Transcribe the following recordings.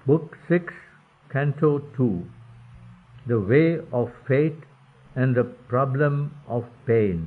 Book 6, Canto 2. The Way of Fate and the Problem of Pain.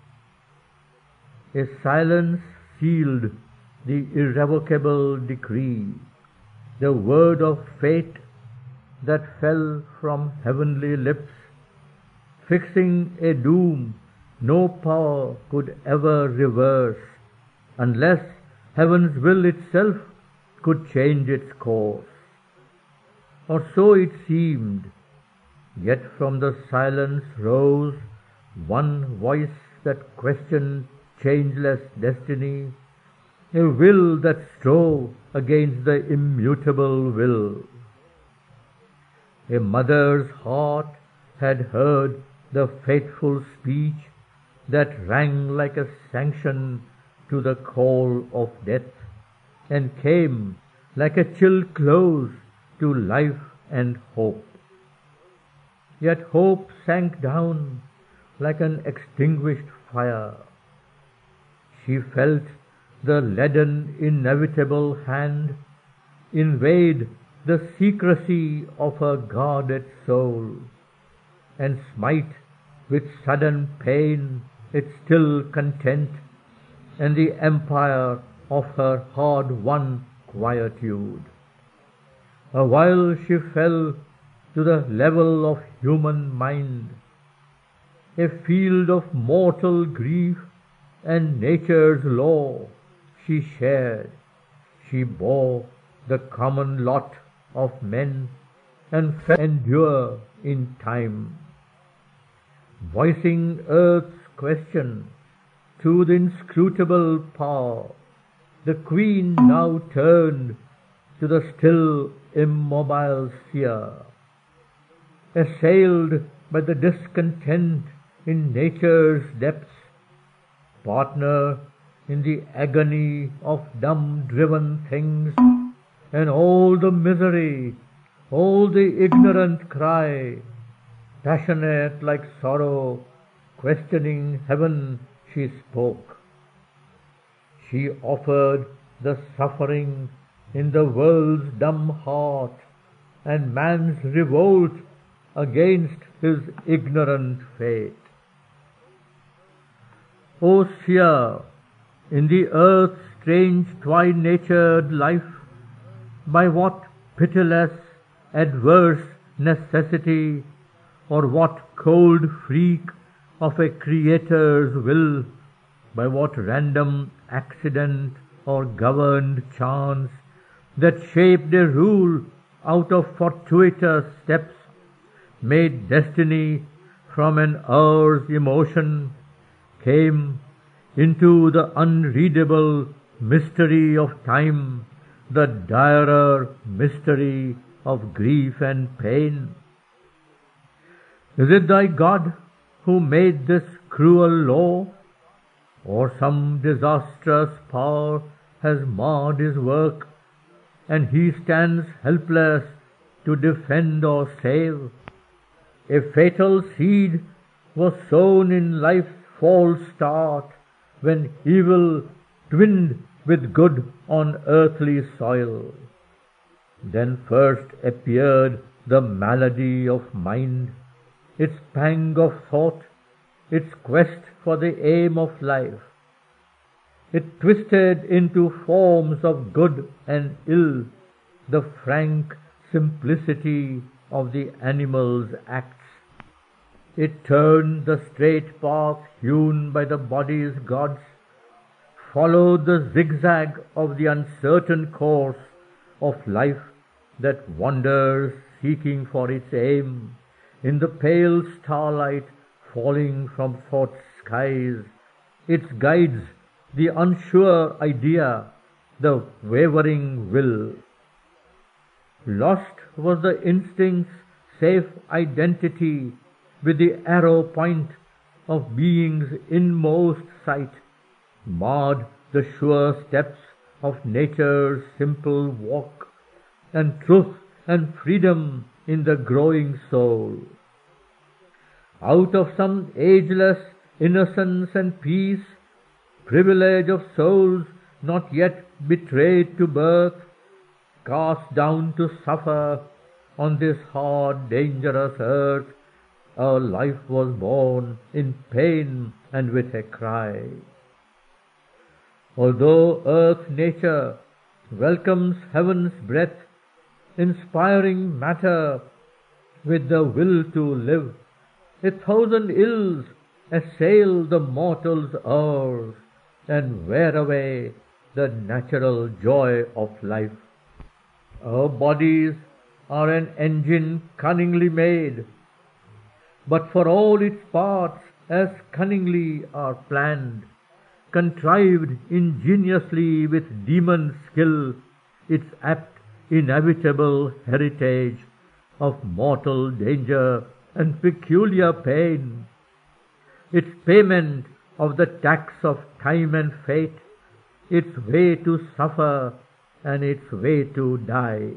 A silence sealed the irrevocable decree, the word of fate that fell from heavenly lips, fixing a doom no power could ever reverse, unless heaven's will itself could change its course. Or so it seemed, yet from the silence rose one voice that questioned changeless destiny, a will that strove against the immutable will. A mother's heart had heard the fateful speech that rang like a sanction to the call of death, and came like a chill close to life and hope. Yet hope sank down like an extinguished fire. She felt the leaden inevitable hand invade the secrecy of her guarded soul, and smite with sudden pain its still content and the empire of her hard-won quietude. Awhile she fell to the level of human mind, a field of mortal grief and nature's law she shared. She bore the common lot of men and felt endure in time. Voicing earth's question to the inscrutable power, the queen now turned to the still immobile sphere. Assailed by the discontent in nature's depths, partner in the agony of dumb-driven things, and all the misery, all the ignorant cry, passionate like sorrow, questioning heaven, she spoke. She offered the suffering in the world's dumb heart, and man's revolt against his ignorant fate. O seer, in the earth's strange twine-natured life, by what pitiless, adverse necessity, or what cold freak of a Creator's will, by what random accident or governed chance that shaped a rule out of fortuitous steps, made destiny from an hour's emotion, came into the unreadable mystery of time, the direr mystery of grief and pain? Is it thy God who made this cruel law, or some disastrous power has marred his work, and he stands helpless to defend or save? A fatal seed was sown in life's false start, when evil twinned with good on earthly soil. Then first appeared the malady of mind, its pang of thought, its quest for the aim of life. It twisted into forms of good and ill the frank simplicity of the animal's acts. It turned the straight path hewn by the body's gods, followed the zigzag of the uncertain course of life that wanders seeking for its aim in the pale starlight falling from thought's skies. It guides the unsure idea, the wavering will. Lost was the instinct's safe identity with the arrow point of being's inmost sight, marred the sure steps of nature's simple walk, and truth and freedom in the growing soul. Out of some ageless innocence and peace, privilege of souls not yet betrayed to birth, cast down to suffer on this hard, dangerous earth, our life was born in pain and with a cry. Although earth nature welcomes heaven's breath, inspiring matter with the will to live, 1,000 ills assail the mortal's hours and wear away the natural joy of life. Our bodies are an engine cunningly made, but for all its parts as cunningly are planned, contrived ingeniously with demon skill, its apt, inevitable heritage of mortal danger and peculiar pain, its payment of the tax of time and fate, its way to suffer and its way to die.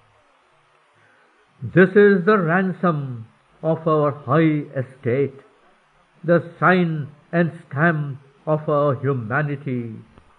This is the ransom of our high estate, the sign and stamp of our humanity.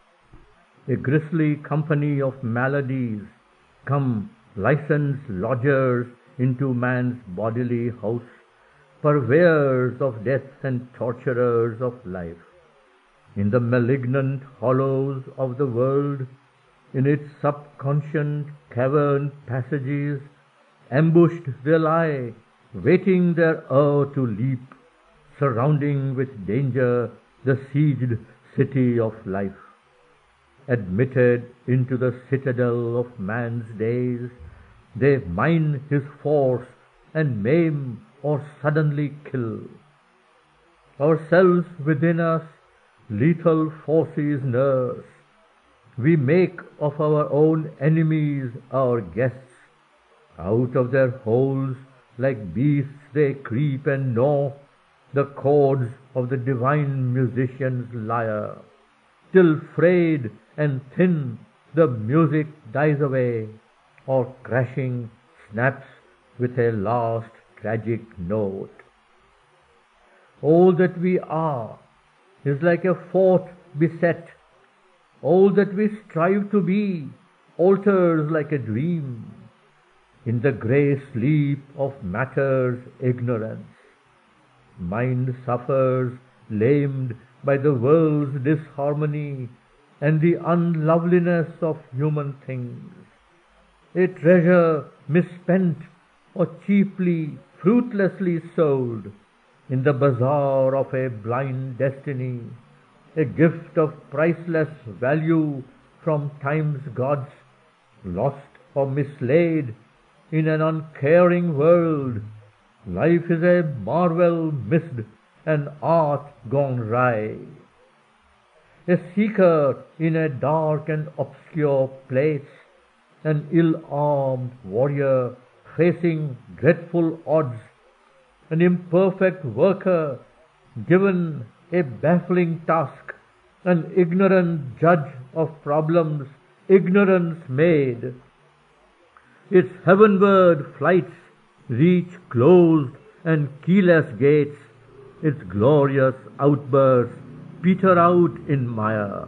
A grisly company of maladies come licensed lodgers into man's bodily house, purveyors of death and torturers of life. In the malignant hollows of the world, in its subconscient cavern passages, ambushed they lie, waiting their hour to leap, surrounding with danger the sieged city of life. Admitted into the citadel of man's days, they mine his force and maim or suddenly kill. Ourselves within us lethal forces nurse. We make of our own enemies our guests. Out of their holes like beasts they creep and gnaw the chords of the divine musician's lyre, till frayed and thin the music dies away, or crashing snaps with a last tragic note. All that we are is like a fort beset. All that we strive to be alters like a dream in the grey sleep of matter's ignorance. Mind suffers, lamed by the world's disharmony and the unloveliness of human things. A treasure misspent or cheaply, fruitlessly sold in the bazaar of a blind destiny, a gift of priceless value from time's gods, lost or mislaid in an uncaring world. Life is a marvel missed, an art gone wry. A seeker in a dark and obscure place, an ill-armed warrior facing dreadful odds, an imperfect worker given a baffling task, an ignorant judge of problems ignorance made. Its heavenward flights reach closed and keyless gates, its glorious outbursts peter out in mire.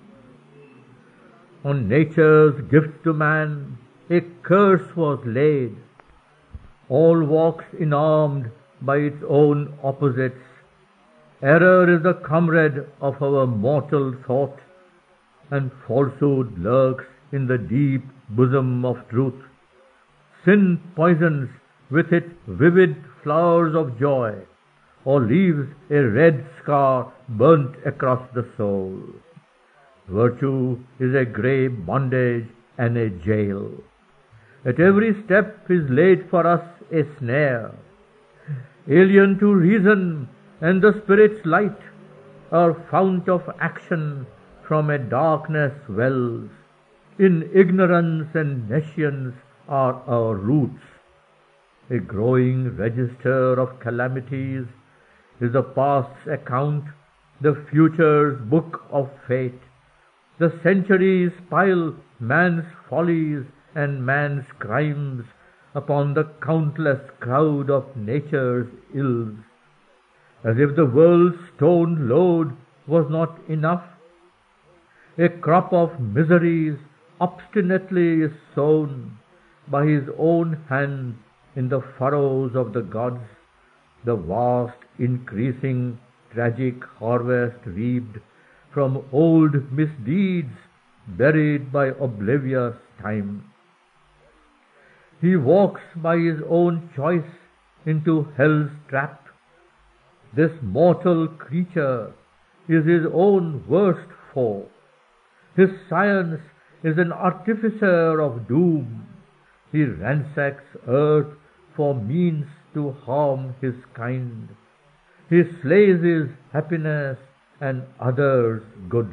On nature's gift to man a curse was laid. All walks enarmed by its own opposites. Error is the comrade of our mortal thought, and falsehood lurks in the deep bosom of truth. Sin poisons with its vivid flowers of joy, or leaves a red scar burnt across the soul. Virtue is a grey bondage and a jail. At every step is laid for us a snare. Alien to reason and the Spirit's light, our fount of action from a darkness wells. In ignorance and nescience are our roots. A growing register of calamities is the past's account, the future's book of fate. The centuries pile man's follies and man's crimes upon the countless crowd of nature's ills. As if the world's stone load was not enough, a crop of miseries obstinately is sown by his own hand in the furrows of the gods, the vast increasing tragic harvest reaped from old misdeeds buried by oblivious time. He walks by his own choice into hell's trap. This mortal creature is his own worst foe. His science is an artificer of doom. He ransacks earth for means to harm his kind. He slays his happiness and others' good.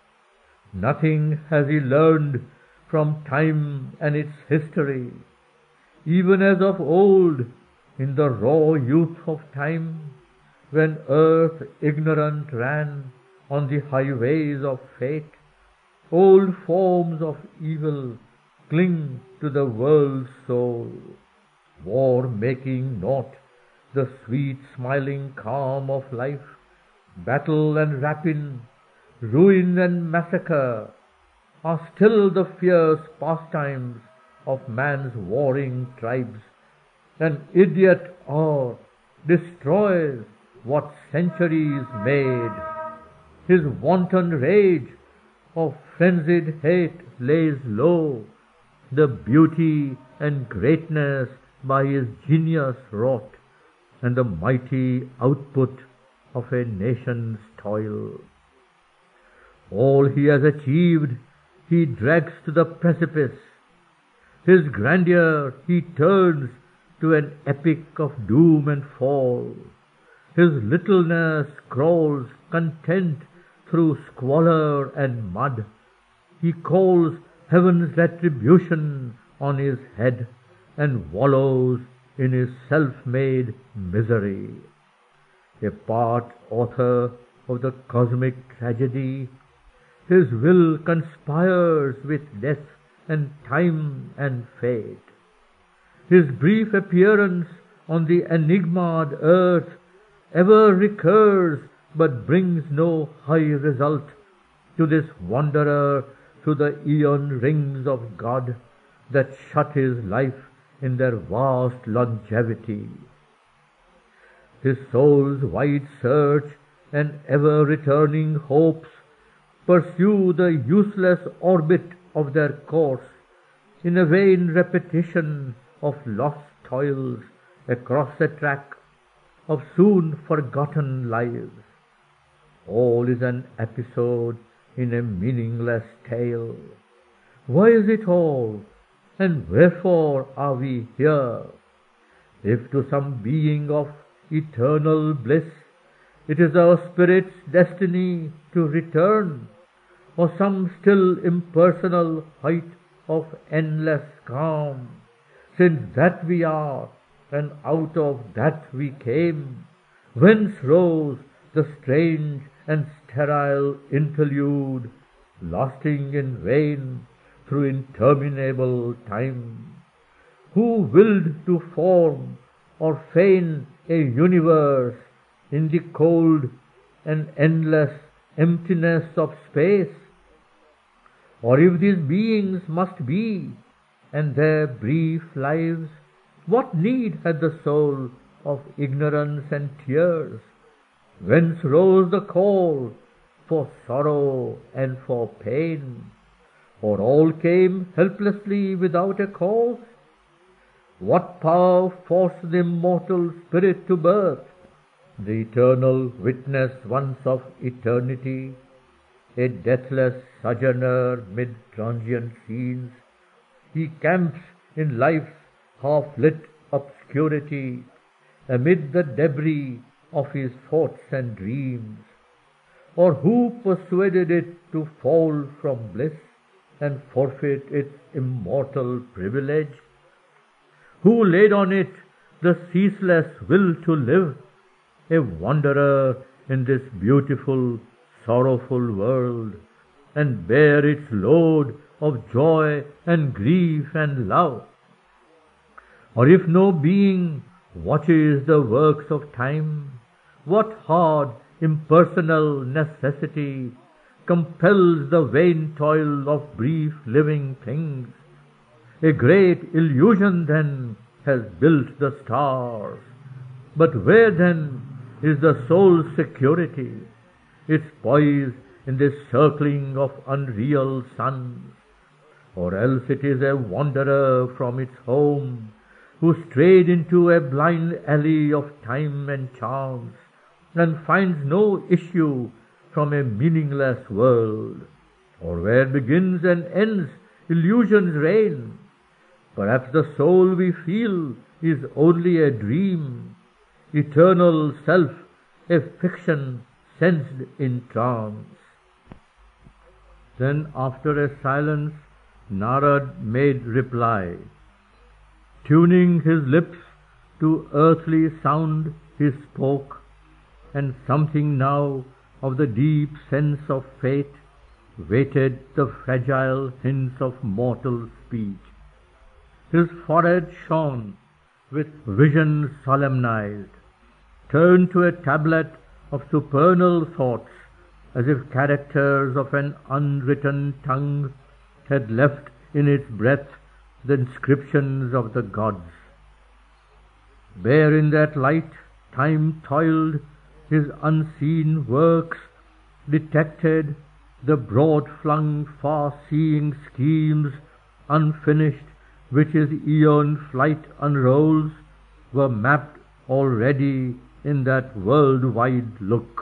Nothing has he learned from time and its history. Even as of old, in the raw youth of time, when earth ignorant ran on the highways of fate, old forms of evil cling to the world's soul, war making naught the sweet smiling calm of life. Battle and rapine, ruin and massacre are still the fierce pastimes of man's warring tribes. An idiot hour destroys what centuries made. His wanton rage of frenzied hate lays low the beauty and greatness by his genius wrought, and the mighty output of a nation's toil. All he has achieved he drags to the precipice. His grandeur he turns to an epic of doom and fall. His littleness crawls content through squalor and mud. He calls heaven's retribution on his head and wallows in his self-made misery. A part author of the cosmic tragedy, his will conspires with death and time and fate. His brief appearance on the enigmaed earth ever recurs but brings no high result to this wanderer through the eon rings of God that shut his life in their vast longevity. His soul's wide search and ever-returning hopes pursue the useless orbit of their course in a vain repetition of lost toils across a track of soon forgotten lives. All is an episode in a meaningless tale. Why is it all, and wherefore are we here? If to some being of eternal bliss it is our spirit's destiny to return, or some still impersonal height of endless calm, since that we are, and out of that we came, whence rose the strange and sterile interlude, lasting in vain through interminable time? Who willed to form or feign a universe in the cold and endless emptiness of space? Or if these beings must be, and their brief lives, what need had the soul of ignorance and tears? Whence rose the call for sorrow and for pain? Or all came helplessly without a cause? What power forced the immortal spirit to birth? The eternal witness once of eternity, a deathless sojourner mid transient scenes, he camps in life's half-lit obscurity, amid the debris of his thoughts and dreams. Or who persuaded it to fall from bliss and forfeit its immortal privilege? Who laid on it the ceaseless will to live, a wanderer in this beautiful, sorrowful world, and bear its load of joy and grief and love? Or if no being watches the works of time, what hard, impersonal necessity compels the vain toil of brief living things. A great illusion then has built the stars. But where then is the soul's security, its poise in this circling of unreal suns? Or else it is a wanderer from its home, who strayed into a blind alley of time and chance, and finds no issue from a meaningless world. Or where begins and ends illusion's reign? Perhaps the soul we feel is only a dream, eternal self, a fiction sensed in trance. Then after a silence, Narad made reply. Tuning his lips to earthly sound, he spoke, and something now of the deep sense of fate weighted the fragile hints of mortal speech. His forehead shone with vision solemnized, turned to a tablet of supernal thoughts, as if characters of an unwritten tongue had left in its breath the inscriptions of the gods. Bare in that light, time toiled his unseen works, detected the broad-flung, far-seeing schemes unfinished, which his eon flight unrolls, were mapped already in that world-wide look.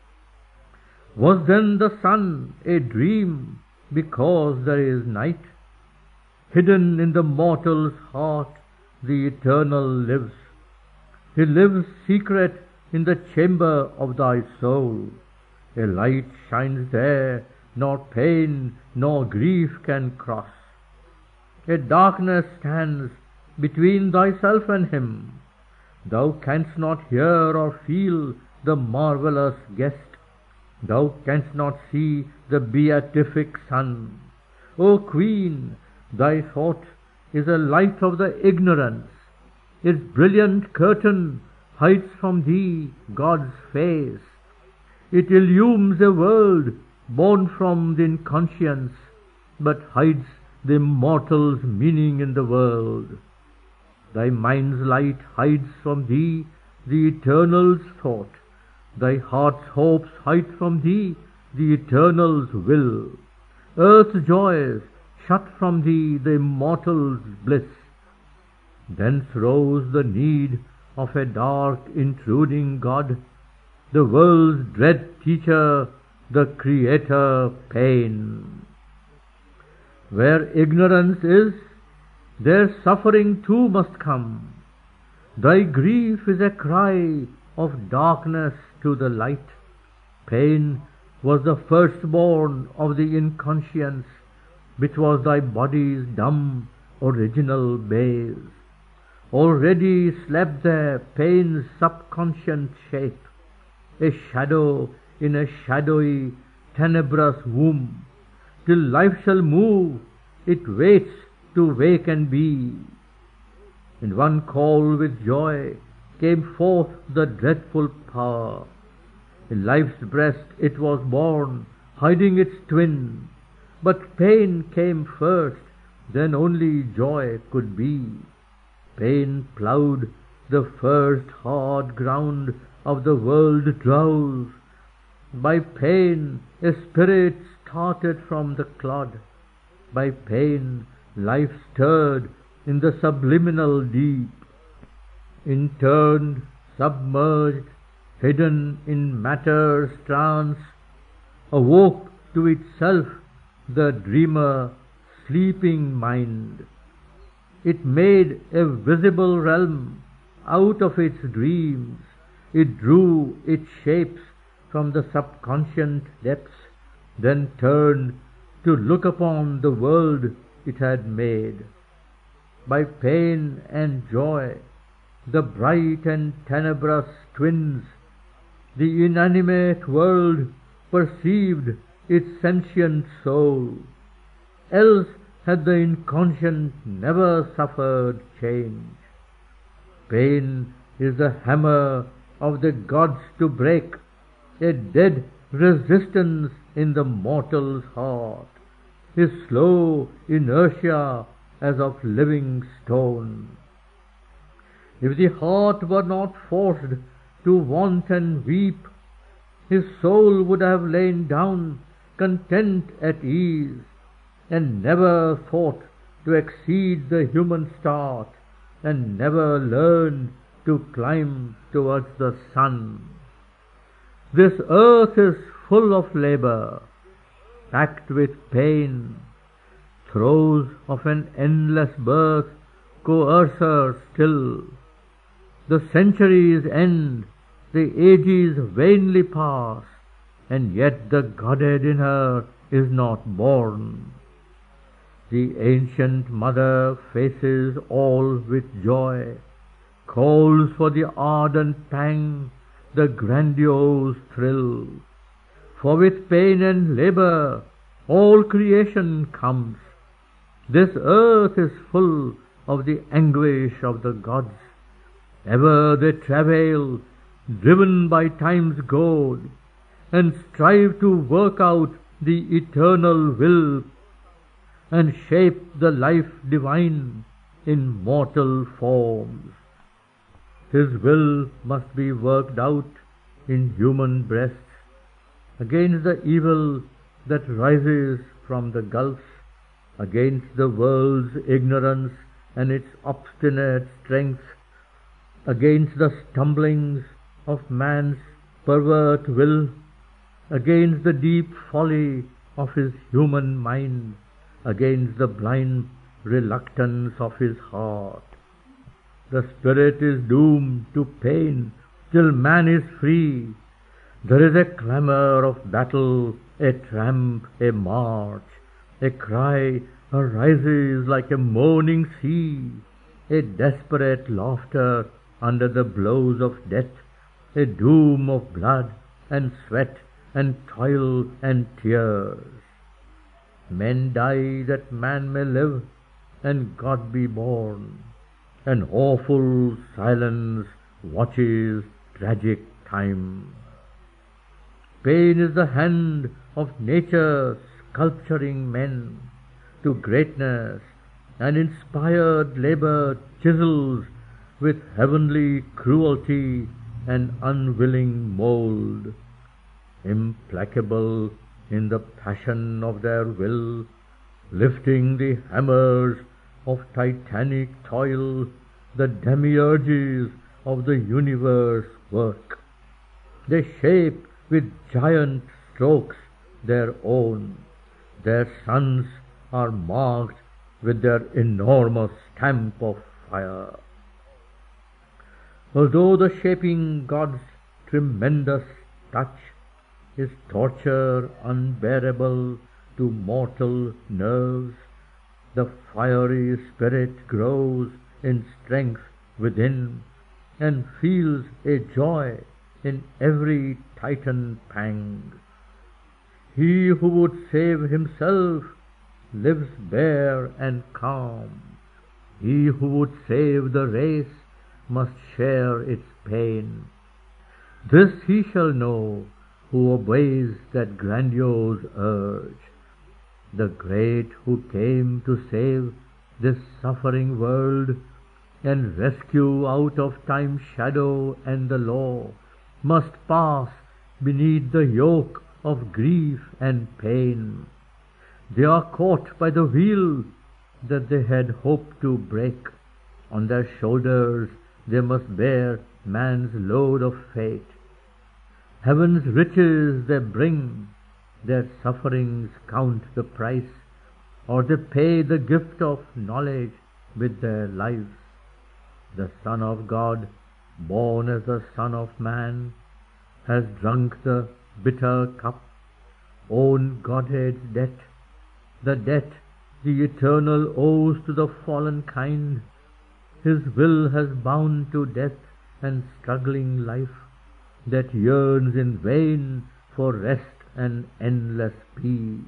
Was then the sun a dream because there is night? Hidden in the mortal's heart the eternal lives. He lives secret in the chamber of thy soul. A light shines there, nor pain nor grief can cross. A darkness stands between thyself and him. Thou canst not hear or feel the marvelous guest. Thou canst not see the beatific sun. O Queen, thy thought is a light of the ignorance. Its brilliant curtain hides from thee God's face. It illumes a world born from the inconscience, but hides the immortal's meaning in the world. Thy mind's light hides from thee the eternal's thought. Thy heart's hopes hide from thee the eternal's will. Earth's joys shut from thee the immortal's bliss. Thence rose the need of a dark intruding God, the world's dread teacher, the creator pain. Where ignorance is, there suffering too must come. Thy grief is a cry of darkness to the light. Pain was the firstborn of the inconscience, which was thy body's dumb original base. Already slept there pain's subconscient shape, a shadow in a shadowy, tenebrous womb. Till life shall move, it waits to wake and be. In one call with joy came forth the dreadful power. In life's breast it was born, hiding its twin. But pain came first, then only joy could be. Pain ploughed the first hard ground of the world drowse. By pain a spirit started from the clod. By pain life stirred in the subliminal deep. Interned, submerged, hidden in matter's trance, awoke to itself the dreamer sleeping mind. It made a visible realm out of its dreams. It drew its shapes from the subconscient depths, then turned to look upon the world it had made. By pain and joy, the bright and tenebrous twins, the inanimate world perceived its sentient soul. Else had the inconscient never suffered change. Pain is the hammer of the gods to break, a dead resistance in the mortal's heart, his slow inertia as of living stone. If the heart were not forced to want and weep, his soul would have lain down content at ease, and never thought to exceed the human start, and never learned to climb towards the sun. This earth is full of labor, packed with pain, throes of an endless birth coerce her still. The centuries end, the ages vainly pass, and yet the Godhead in her is not born. The ancient mother faces all with joy, calls for the ardent pang, the grandiose thrill. For with pain and labor all creation comes. This earth is full of the anguish of the gods. Ever they travail, driven by time's goad, and strive to work out the eternal will, and shape the life divine in mortal forms. His will must be worked out in human breasts, against the evil that rises from the gulfs, against the world's ignorance and its obstinate strength, against the stumblings of man's pervert will, against the deep folly of his human mind, against the blind reluctance of his heart. The spirit is doomed to pain till man is free. There is a clamor of battle, a tramp, a march. A cry arises like a moaning sea, a desperate laughter under the blows of death, a doom of blood and sweat and toil and tears. Men die that man may live and God be born. An awful silence watches tragic time. Pain is the hand of nature sculpturing men to greatness, and inspired labor chisels with heavenly cruelty and unwilling mold. Implacable in the passion of their will, lifting the hammers of titanic toil, the demiurges of the universe work. They shape with giant strokes their own. Their suns are marked with their enormous stamp of fire. Although the shaping God's tremendous touch is torture unbearable to mortal nerves, the fiery spirit grows in strength within, and feels a joy in every titan pang. He who would save himself lives bare and calm. He who would save the race must share its pain. This he shall know who obeys that grandiose urge. The great who came to save this suffering world and rescue out of time's shadow and the law must pass beneath the yoke of grief and pain. They are caught by the wheel that they had hoped to break. On their shoulders they must bear man's load of fate. Heaven's riches they bring, their sufferings count the price, or they pay the gift of knowledge with their lives. The Son of God, born as the Son of Man, has drunk the bitter cup, own Godhead's debt, the debt the eternal owes to the fallen kind. His will has bound to death and struggling life that yearns in vain for rest and endless peace.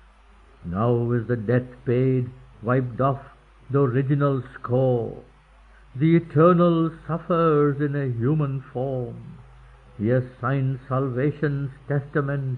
Now is the debt paid, wiped off the original score. The Eternal suffers in a human form. He has signed salvation's testament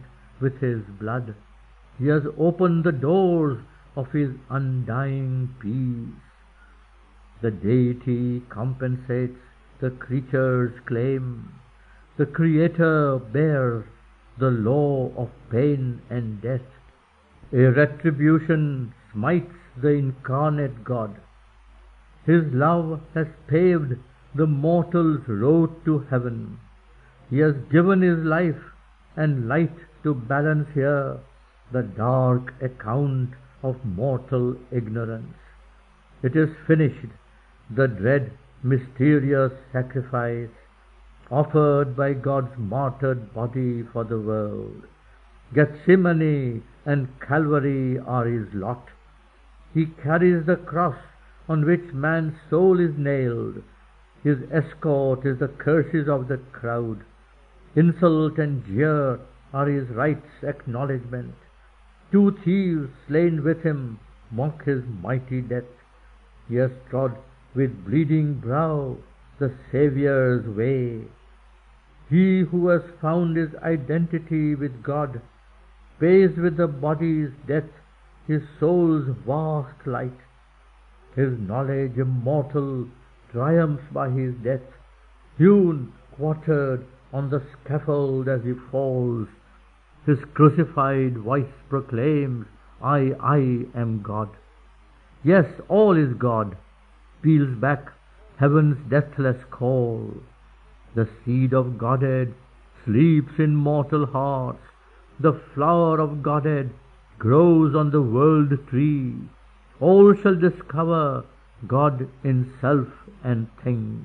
with his blood. He has opened the doors of his undying peace. The deity compensates the creature's claim. The Creator bears the law of pain and death. A retribution smites the incarnate God. His love has paved the mortal's road to heaven. He has given his life and light to balance here the dark account of mortal ignorance. It is finished, the dread, mysterious sacrifice offered by God's martyred body for the world. Gethsemane and Calvary are his lot. He carries the cross on which man's soul is nailed. His escort is the curses of the crowd. Insult and jeer are his right's acknowledgment. 2 thieves slain with him mock his mighty death. He has trod with bleeding brow the Saviour's way. He who has found his identity with God pays with the body's death his soul's vast light. His knowledge immortal triumphs by his death. Hewn, quartered on the scaffold as he falls, his crucified voice proclaims, I am God. Yes, all is God, peals back heaven's deathless call. The seed of Godhead sleeps in mortal hearts. The flower of Godhead grows on the world tree. All shall discover God in self and things.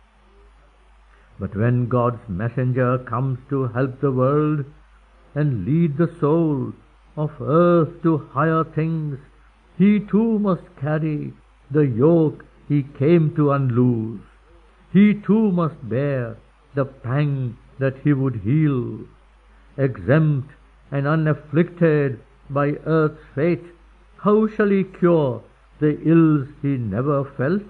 But when God's messenger comes to help the world and lead the soul of earth to higher things, he too must carry the yoke he came to unloose. He too must bear the pang that he would heal. Exempt and unafflicted by earth's fate, how shall he cure the ills he never felt?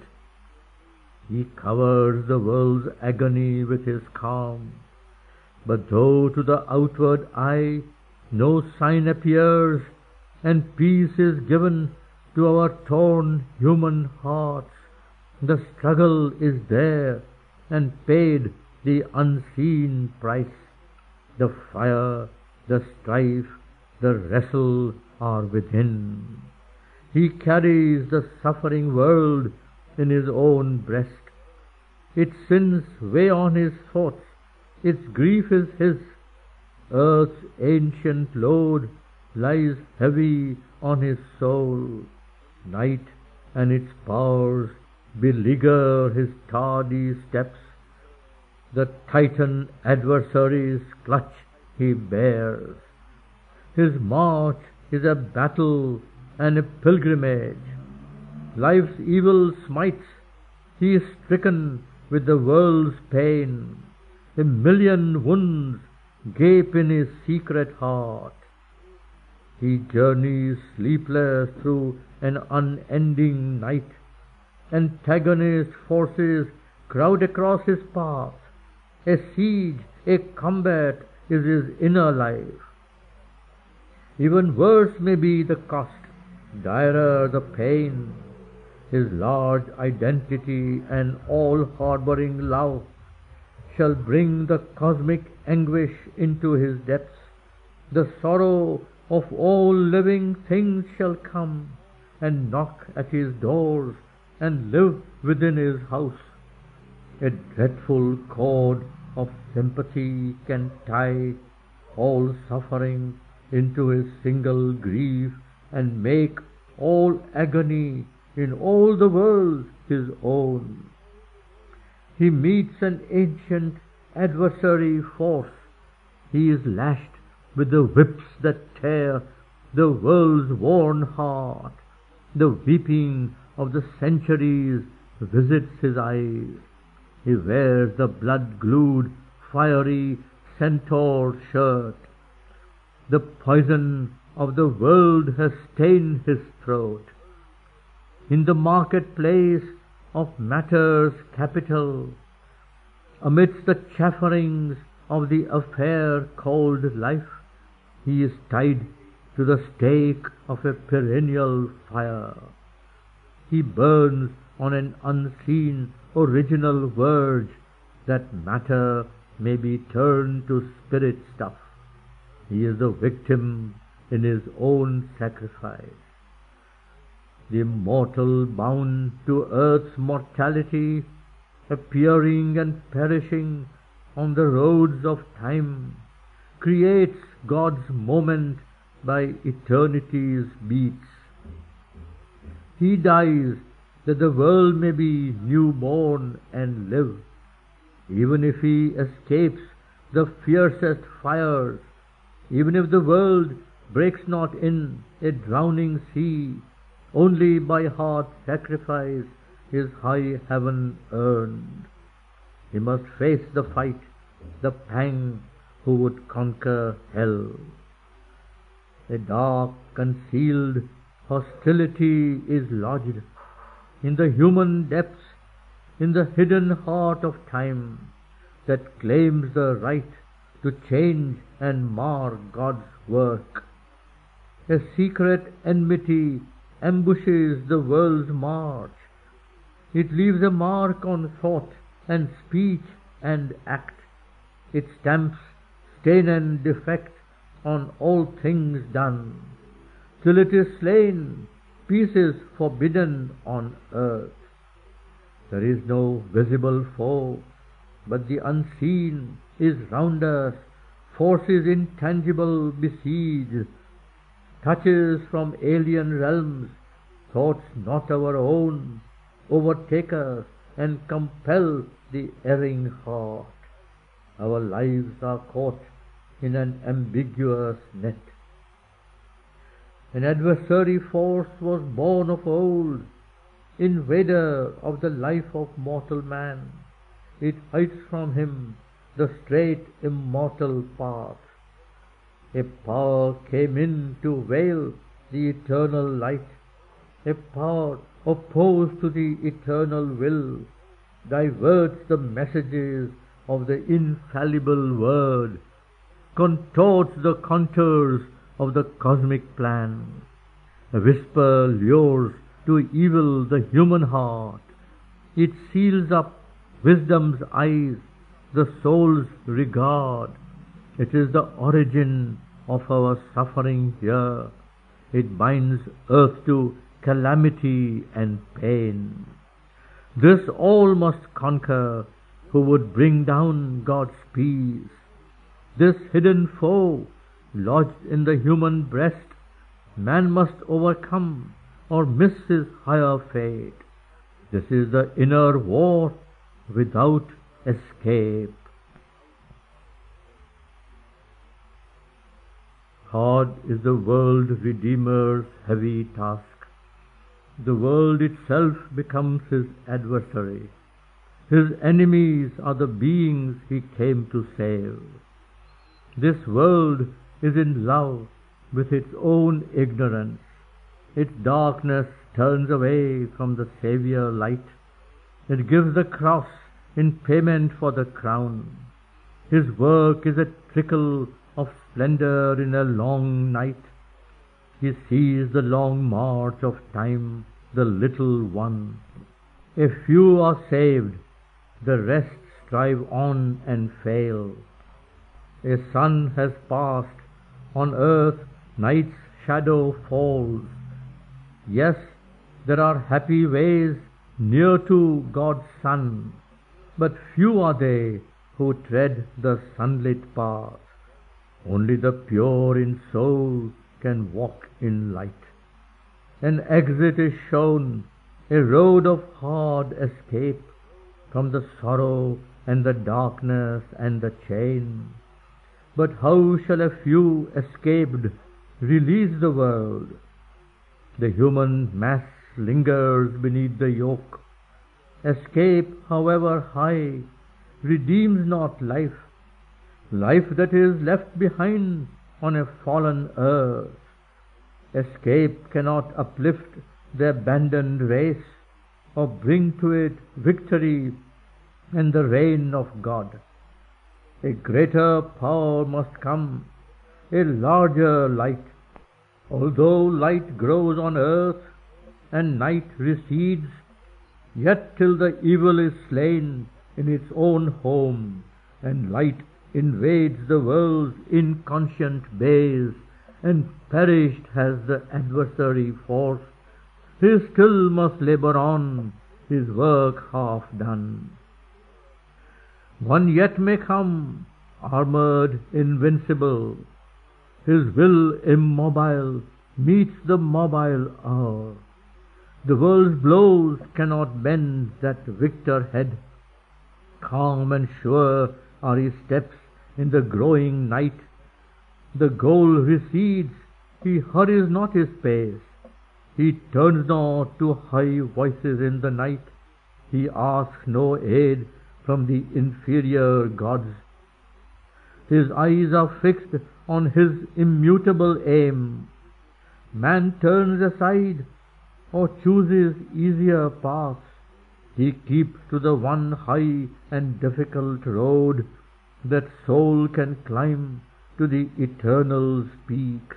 He covers the world's agony with his calm. But though to the outward eye no sign appears, and peace is given to our torn human hearts, the struggle is there, and paid the unseen price. The fire, the strife, the wrestle are within. He carries the suffering world in his own breast. Its sins weigh on his thoughts, its grief is his. Earth's ancient load lies heavy on his soul. Night and its powers beleaguer his tardy steps. The Titan adversary's clutch he bears. His march is a battle and a pilgrimage. Life's evil smites, he is stricken with the world's pain. 1,000,000 wounds gape in his secret heart. He journeys sleepless through an unending night. Antagonist forces crowd across his path. A siege, a combat is his inner life. Even worse may be the cost, direr the pain. His large identity and all-harboring love shall bring the cosmic anguish into his depths. The sorrow of all living things shall come and knock at his doors and live within his house. A dreadful cord of sympathy can tie all suffering into his single grief and make all agony in all the world his own. He meets an ancient adversary force. He is lashed with the whips that tear the world's worn heart. The weeping of the centuries visits his eyes. He wears the blood-glued, fiery centaur shirt. The poison of the world has stained his throat. In the marketplace of matter's capital, amidst the chafferings of the affair called life, He is tied to the stake of a perennial fire. He burns on an unseen original verge that matter may be turned to spirit stuff. He is the victim in his own sacrifice. The immortal bound to earth's mortality, appearing and perishing on the roads of time, creates God's moment by eternity's beats. He dies that the world may be new-born and live. Even if he escapes the fiercest fires, even if the world breaks not in a drowning sea, only by hard sacrifice is high heaven earned. He must face the fight, the pang, who would conquer hell. A dark, concealed hostility is lodged in the human depths, in the hidden heart of time, that claims the right to change and mar God's work. A secret enmity ambushes the world's march. It leaves a mark on thought and speech and act. It stamps stain and defect on all things done. Till it is slain, peace is forbidden on earth. There is no visible foe, but the unseen is round us. Forces intangible besiege, touches from alien realms, thoughts not our own, overtake us and compel the erring heart. Our lives are caught in an ambiguous net. An adversary force was born of old, invader of the life of mortal man. It hides from him the straight immortal path. A power came in to veil the eternal light, a power opposed to the eternal will, diverts the messages of the infallible word, contorts the contours of the cosmic plan. A whisper lures to evil the human heart. It seals up wisdom's eyes, the soul's regard. It is the origin of our suffering here. It binds earth to calamity and pain. This all must conquer who would bring down God's peace. This hidden foe lodged in the human breast, man must overcome or miss his higher fate. This is the inner war without escape. Hard is the world Redeemer's heavy task. The world itself becomes his adversary. His enemies are the beings he came to save. This world is in love with its own ignorance. Its darkness turns away from the Saviour light. It gives the cross in payment for the crown. His work is a trickle of splendor in a long night. He sees the long march of time, the little one. A few are saved, the rest strive on and fail. A sun has passed, on earth night's shadow falls. Yes, there are happy ways near to God's sun, but few are they who tread the sunlit path. Only the pure in soul can walk in light. An exit is shown, a road of hard escape from the sorrow and the darkness and the chain. But how shall a few escaped release the world? The human mass lingers beneath the yoke. Escape, however high, redeems not life, life that is left behind on a fallen earth. Escape cannot uplift the abandoned race, or bring to it victory and the reign of God. A greater power must come, a larger light. Although light grows on earth and night recedes, yet till the evil is slain in its own home, and light invades the world's inconscient bays, and perished has the adversary force, he still must labor on, his work half done. One yet may come, armored, invincible, his will immobile meets the mobile hour. The world's blows cannot bend that victor head. Calm and sure are his steps in the growing night. The goal recedes, he hurries not his pace. He turns not to high voices in the night. He asks no aid from the inferior gods. His eyes are fixed on his immutable aim. Man turns aside or chooses easier paths. He keeps to the one high and difficult road that soul can climb to the eternal's peaks.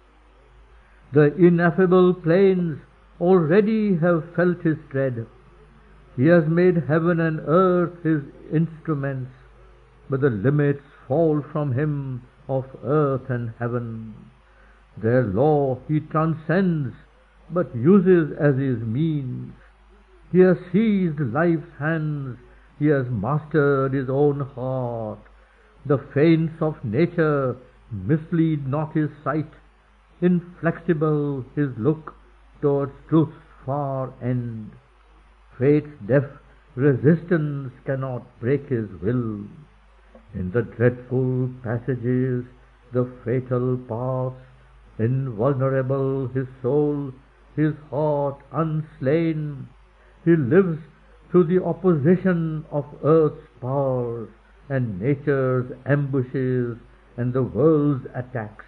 The ineffable plains already have felt his tread. He has made heaven and earth his instruments, but the limits fall from him of earth and heaven. Their law he transcends, but uses as his means. He has seized life's hands, he has mastered his own heart. The feints of nature mislead not his sight. Inflexible his look towards truth's far end. Fate's deaf resistance cannot break his will. In the dreadful passages, the fatal paths, invulnerable his soul, his heart unslain, he lives through the opposition of earth's powers and nature's ambushes and the world's attacks.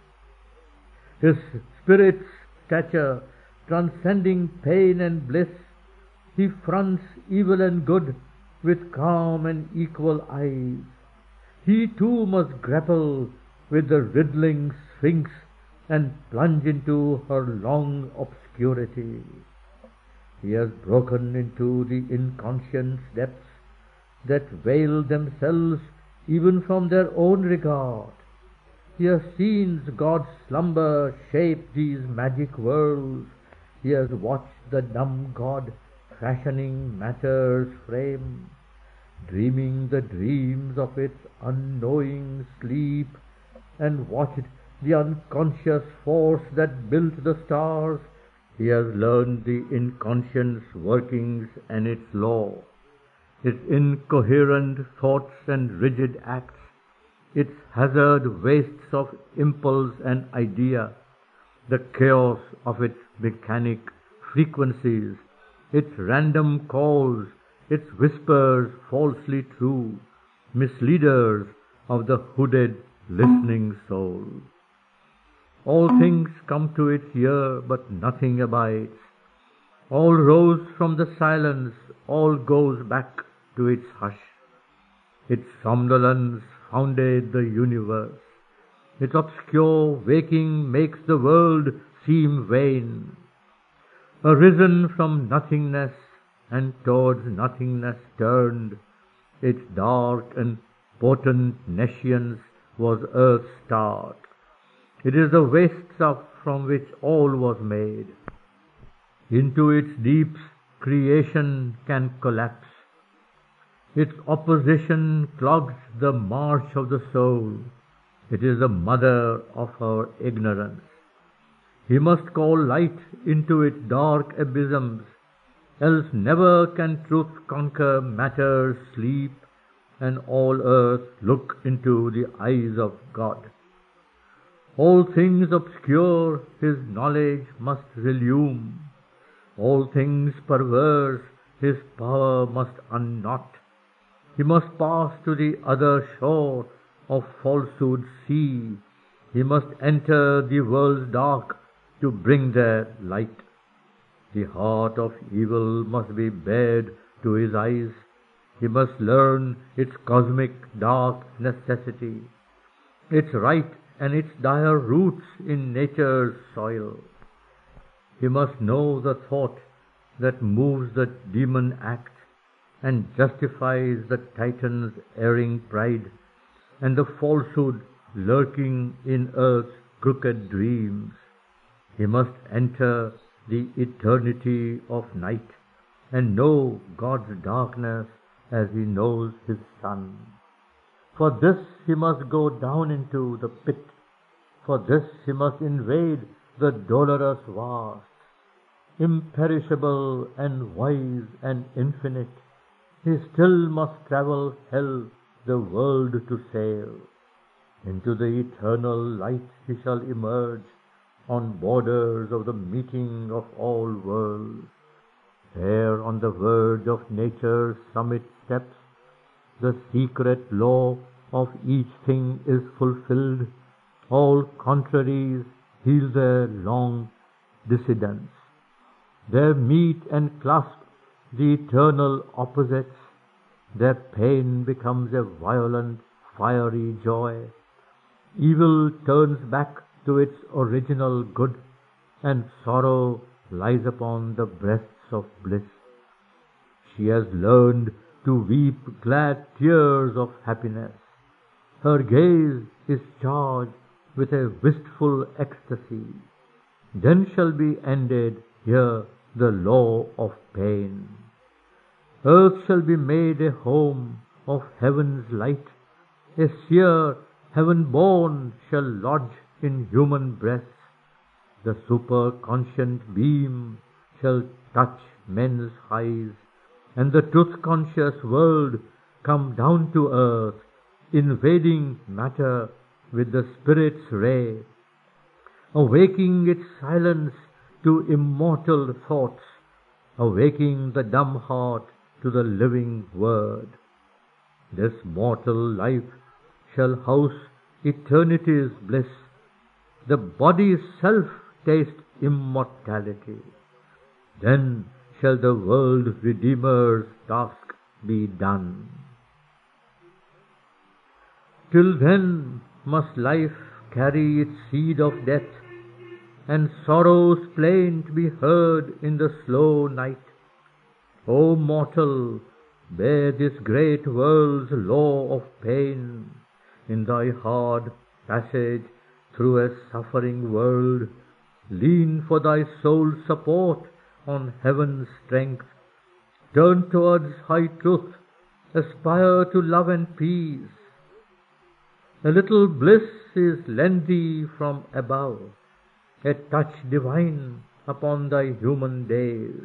His spirit's stature transcending pain and bliss, he fronts evil and good with calm and equal eyes. He too must grapple with the riddling sphinx and plunge into her long obscurity. He has broken into the inconscience depths that veil themselves even from their own regard. He has seen God's slumber shape these magic worlds. He has watched the dumb God fashioning matter's frame, dreaming the dreams of its unknowing sleep, and watched the unconscious force that built the stars. He has learned the inconscious workings and its law, its incoherent thoughts and rigid acts, its hazard wastes of impulse and idea, the chaos of its mechanic frequencies, its random calls, its whispers falsely true, misleaders of the hooded listening soul. All things come to its ear, but nothing abides. All rose from the silence, all goes back to its hush. Its somnolence founded the universe. Its obscure waking makes the world seem vain. Arisen from nothingness and towards nothingness turned, its dark and potent nescience was earth's start. It is the waste stuff from which all was made. Into its deeps creation can collapse. Its opposition clogs the march of the soul. It is the mother of our ignorance. He must call light into its dark abysms, else never can truth conquer matter's sleep, and all earth look into the eyes of God. All things obscure his knowledge must relume. All things perverse his power must unknot. He must pass to the other shore of falsehood's sea. He must enter the world's dark to bring there light. The heart of evil must be bared to his eyes. He must learn its cosmic dark necessity. Its right and its dire roots in nature's soil. He must know the thought that moves the demon act and justifies the titan's erring pride and the falsehood lurking in earth's crooked dreams. He must enter the eternity of night and know God's darkness as he knows his sun. For this he must go down into the pit. For this he must invade the dolorous vast. Imperishable and wise and infinite, he still must travel hell the world to sail. Into the eternal light he shall emerge on borders of the meeting of all worlds. There on the verge of nature's summit steps, the secret law of each thing is fulfilled. All contraries heal their long dissidence. There meet and clasp the eternal opposites. Their pain becomes a violent, fiery joy. Evil turns back to its original good, and sorrow lies upon the breasts of bliss. She has learned to weep glad tears of happiness. Her gaze is charged with a wistful ecstasy. Then shall be ended here the law of pain. Earth shall be made a home of heaven's light. A seer heaven-born shall lodge in human breasts. The superconscient beam shall touch men's eyes, and the truth-conscious world come down to earth, invading matter with the Spirit's ray, awaking its silence to immortal thoughts, awaking the dumb heart to the living word. This mortal life shall house eternity's bliss. The body's self taste immortality. Then shall the world Redeemer's task be done. Till then must life carry its seed of death, and sorrow's plaint be heard in the slow night. O mortal, bear this great world's law of pain in thy hard passage through a suffering world. Lean for thy soul's support on heaven's strength. Turn towards high truth, aspire to love and peace. A little bliss is lent thee from above, a touch divine upon thy human days.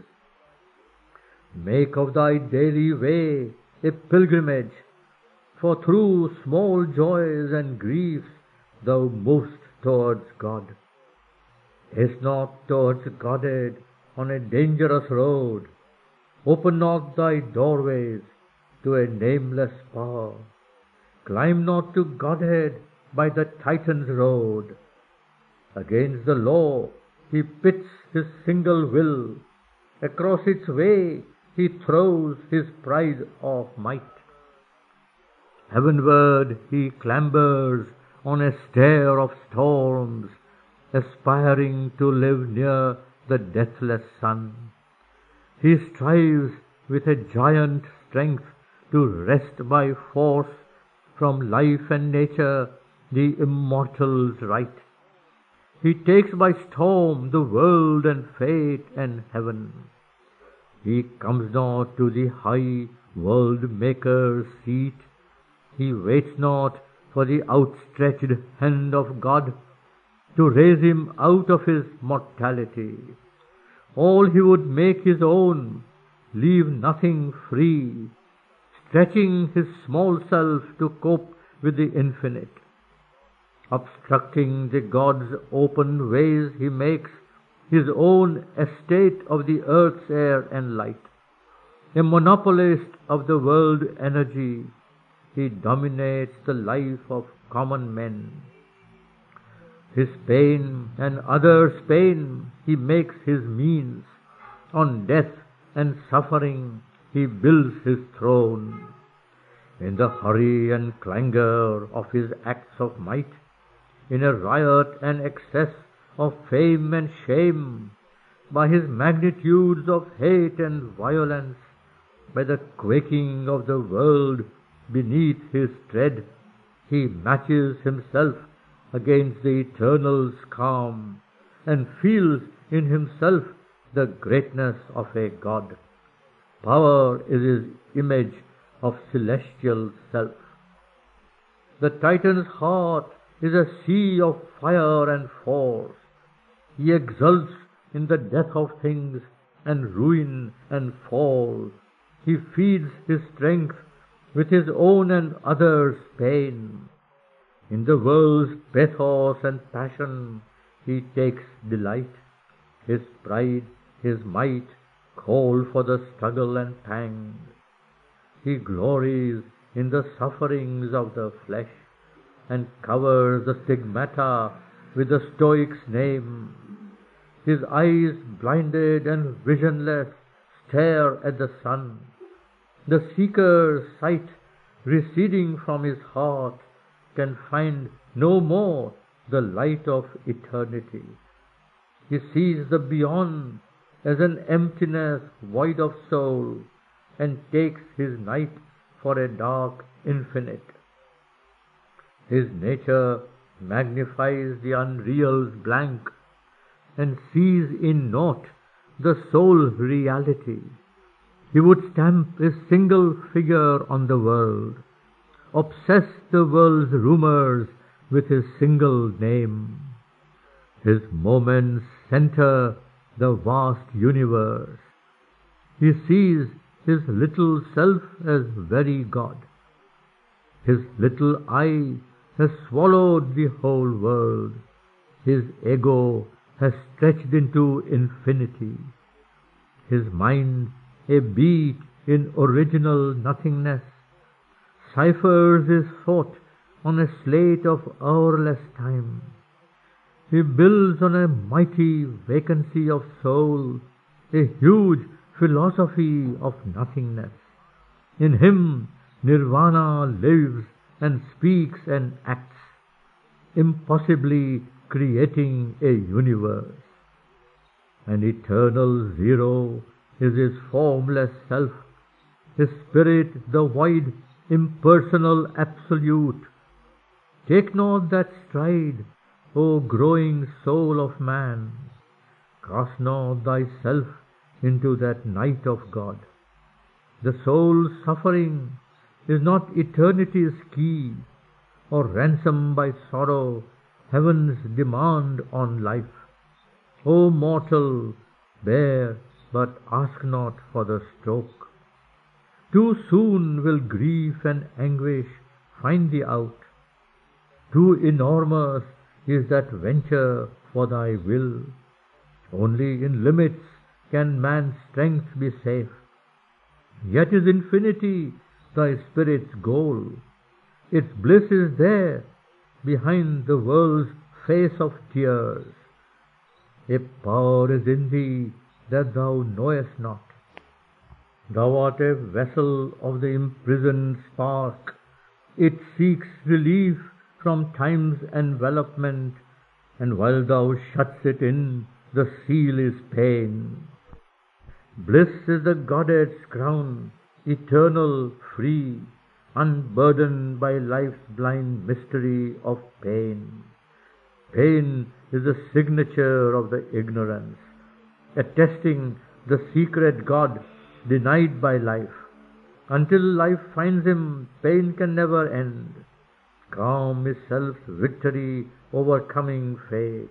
Make of thy daily way a pilgrimage, for through small joys and griefs thou movest towards God. Haste not towards Godhead on a dangerous road. Open not thy doorways to a nameless power. Climb not to Godhead by the Titan's road. Against the law he pits his single will. Across its way he throws his pride of might. Heavenward he clambers on a stair of storms, aspiring to live near the deathless sun. He strives with a giant strength to wrest by force from life and nature the immortal's right. He takes by storm the world and fate and heaven. He comes not to the high world-maker's seat. He waits not for the outstretched hand of God to raise him out of his mortality. All he would make his own, leave nothing free, stretching his small self to cope with the infinite. Obstructing the God's open ways, he makes his own estate of the earth's air and light. A monopolist of the world energy, he dominates the life of common men. His pain and others' pain he makes his means. On death and suffering he builds his throne. In the hurry and clangor of his acts of might, in a riot and excess of fame and shame, by his magnitudes of hate and violence, by the quaking of the world beneath his tread, he matches himself against the Eternal's calm, and feels in himself the greatness of a God. Power is his image of celestial self. The Titan's heart is a sea of fire and force. He exults in the death of things and ruin and fall. He feeds his strength with his own and others' pain. In the world's pathos and passion he takes delight. His pride, his might call for the struggle and pang. He glories in the sufferings of the flesh, and covers the stigmata with the Stoic's name. His eyes, blinded and visionless, stare at the sun. The seeker's sight, receding from his heart, can find no more the light of eternity. He sees the beyond as an emptiness void of soul, and takes his night for a dark infinite. His nature magnifies the unreal's blank, and sees in naught the sole reality. He would stamp a single figure on the world, obsess the world's rumors with his single name. His moments center the vast universe. He sees his little self as very God. His little I has swallowed the whole world. His ego has stretched into infinity. His mind, a beat in original nothingness, ciphers his thought on a slate of hourless time. He builds on a mighty vacancy of soul a huge philosophy of nothingness. In him Nirvana lives and speaks and acts, impossibly creating a universe. An eternal zero is his formless self, his spirit the void, impersonal absolute. Take not that stride, O growing soul of man. Cast not thyself into that night of God. The soul's suffering is not eternity's key, or ransom by sorrow heaven's demand on life. O mortal, bear, but ask not for the stroke. Too soon will grief and anguish find thee out. Too enormous is that venture for thy will. Only in limits can man's strength be safe. Yet is infinity thy spirit's goal. Its bliss is there, behind the world's face of tears. A power is in thee that thou knowest not. Thou art a vessel of the imprisoned spark. It seeks relief from time's envelopment, and while thou shuts it in, the seal is pain. Bliss is the Godhead's crown, eternal, free, unburdened by life's blind mystery of pain. Pain is the signature of the ignorance, attesting the secret God denied by life. Until life finds him, pain can never end. Calm is self's victory overcoming fate.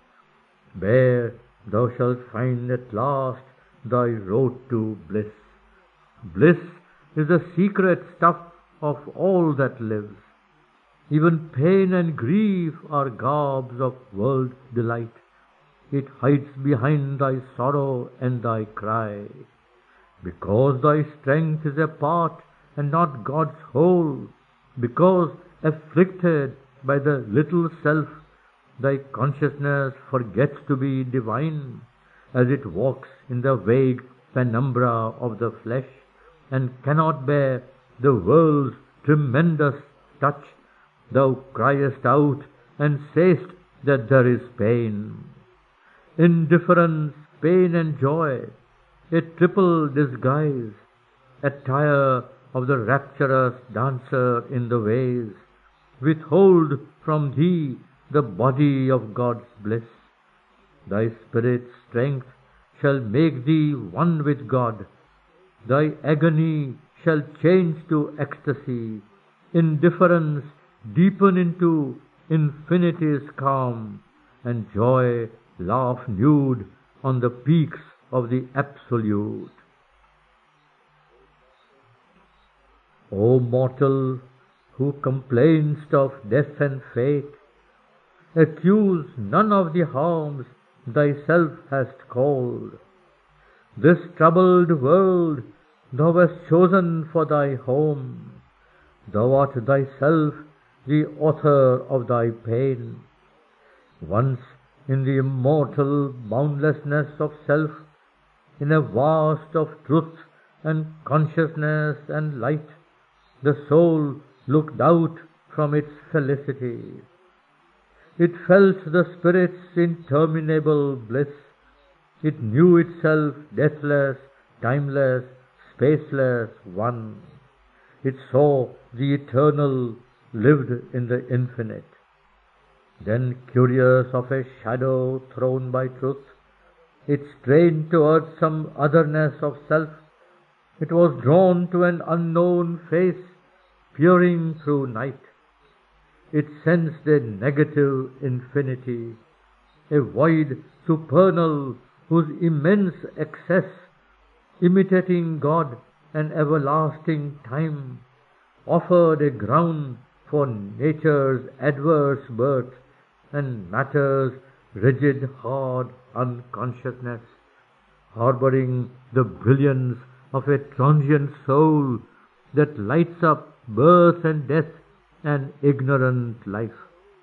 There thou shalt find at last thy road to bliss. Bliss is the secret stuff of all that lives. Even pain and grief are garbs of world delight. It hides behind thy sorrow and thy cry. Because thy strength is a part and not God's whole, because afflicted by the little self, thy consciousness forgets to be divine, as it walks in the vague penumbra of the flesh, and cannot bear the world's tremendous touch. Thou criest out and say'st that there is pain. Indifference, pain and joy, a triple disguise, attire of the rapturous dancer in the ways, withhold from thee the body of God's bliss. Thy spirit's strength shall make thee one with God. Thy agony shall change to ecstasy. Indifference deepen into infinity's calm, and joy laugh nude on the peaks of the Absolute. O mortal, who complainst of death and fate, accuse none of the harms thyself hast called. This troubled world thou hast chosen for thy home. Thou art thyself the author of thy pain. Once in the immortal boundlessness of self, in a vast of truth and consciousness and light, the soul looked out from its felicity. It felt the Spirit's interminable bliss. It knew itself deathless, timeless, spaceless, one. It saw the eternal, lived in the infinite. Then, curious of a shadow thrown by truth, it strained towards some otherness of self. It was drawn to an unknown face, peering through night. It sensed a negative infinity, a void supernal whose immense excess, imitating God and everlasting time, offered a ground for nature's adverse birth and matter's rigid, hard unconsciousness, harboring the brilliance of a transient soul that lights up birth and death and ignorant life.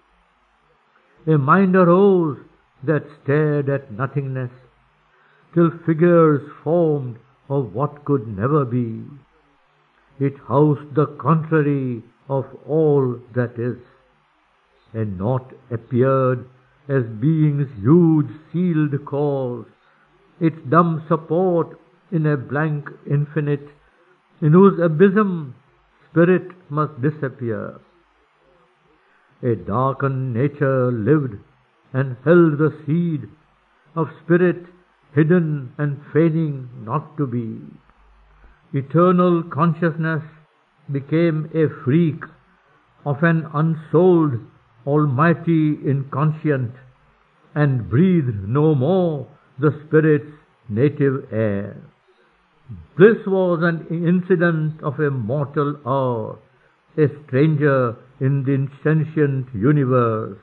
A mind arose that stared at nothingness, till figures formed of what could never be. It housed the contrary of all that is. A naught appeared as being's huge sealed cause, its dumb support in a blank infinite, in whose abysm spirit must disappear. A darkened nature lived and held the seed of spirit hidden and feigning not to be. Eternal consciousness became a freak of an unsouled almighty inconscient, and breathed no more the spirit's native air. Bliss was an incident of a mortal hour, a stranger in the insentient universe.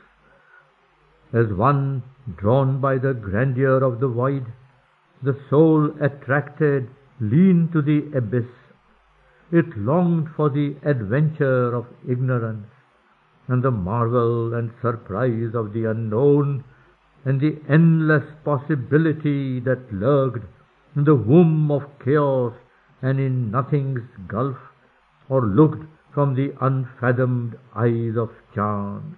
As one drawn by the grandeur of the void, the soul attracted leaned to the abyss. It longed for the adventure of ignorance, and the marvel and surprise of the unknown, and the endless possibility that lurked in the womb of chaos and in nothing's gulf, or looked from the unfathomed eyes of chance.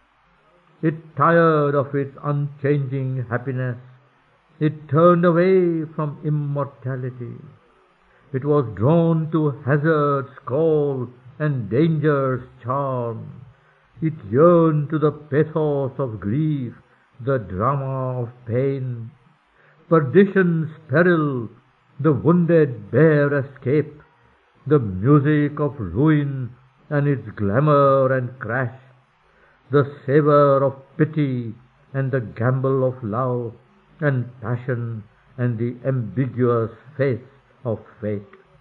It tired of its unchanging happiness. It turned away from immortality. It was drawn to hazard's call and danger's charm. It yearned to the pathos of grief, the drama of pain, perdition's peril, the wounded bare escape, the music of ruin and its glamour and crash, the savour of pity and the gamble of love and passion and the ambiguous face of fate.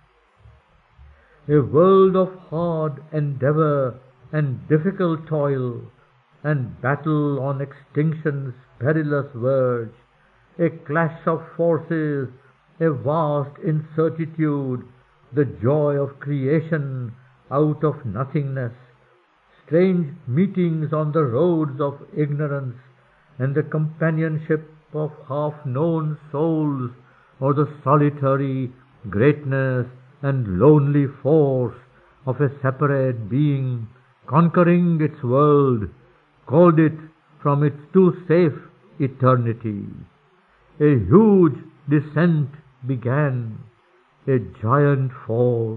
A world of hard endeavour and difficult toil, and battle on extinction's perilous verge, a clash of forces, a vast incertitude, the joy of creation out of nothingness, strange meetings on the roads of ignorance, and the companionship of half-known souls, or the solitary greatness and lonely force of a separate being conquering its world, called it from its too safe eternity. A huge descent began, a giant fall.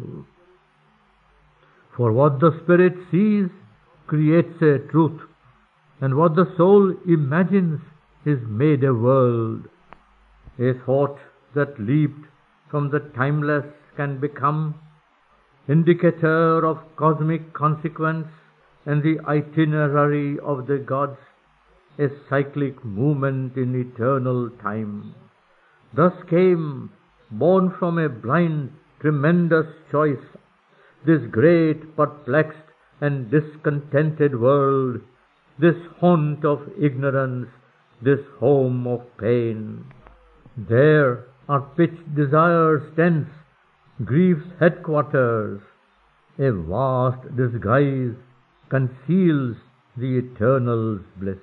For what the spirit sees creates a truth, and what the soul imagines is made a world. A thought that leaped from the timeless can become indicator of cosmic consequence and the itinerary of the gods, a cyclic movement in eternal time. Thus came, born from a blind, tremendous choice, this great, perplexed, and discontented world, this haunt of ignorance, this home of pain. There are pitched desires tense, grief's headquarters. A vast disguise conceals the eternal's bliss.